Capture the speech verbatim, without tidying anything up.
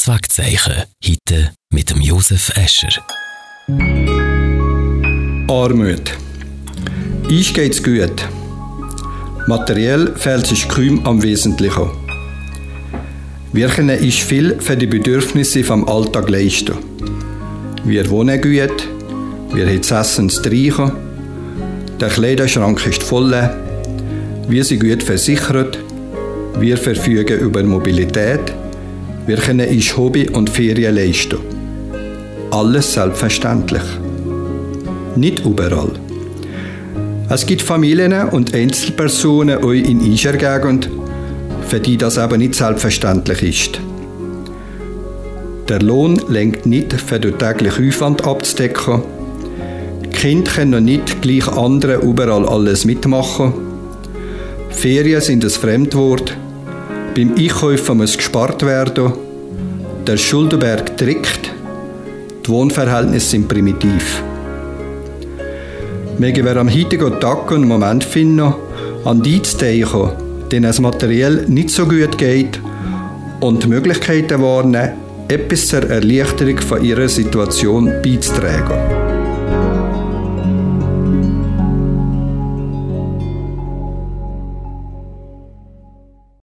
Kurzwegzeichen. Heute mit dem Josef Escher. Armut. Uns geht's gut. Materiell fehlt es kaum am Wesentlichen. Wir können uns viel für die Bedürfnisse vom Alltag leisten. Wir wohnen gut, wir haben zu essen und zu trinken, der Kleiderschrank ist voll, wir sind gut versichert, wir verfügen über Mobilität, wir können uns Hobby und Ferien leisten. Alles selbstverständlich. Nicht überall. Es gibt Familien und Einzelpersonen auch in unserer Gegend, für die das aber nicht selbstverständlich ist. Der Lohn reicht nicht, für den täglichen Aufwand abzudecken. Die Kinder können nicht gleich anderen überall alles mitmachen. Ferien sind ein Fremdwort. Beim Einkaufen muss gespart werden. Der Schuldenberg drückt. Die Wohnverhältnisse sind primitiv. Mögen wir am heutigen Tag einen Moment finden, an die zu denken, denen es materiell nicht so gut geht, und die Möglichkeiten wahrnehmen, etwas zur Erleichterung von ihrer Situation beizutragen.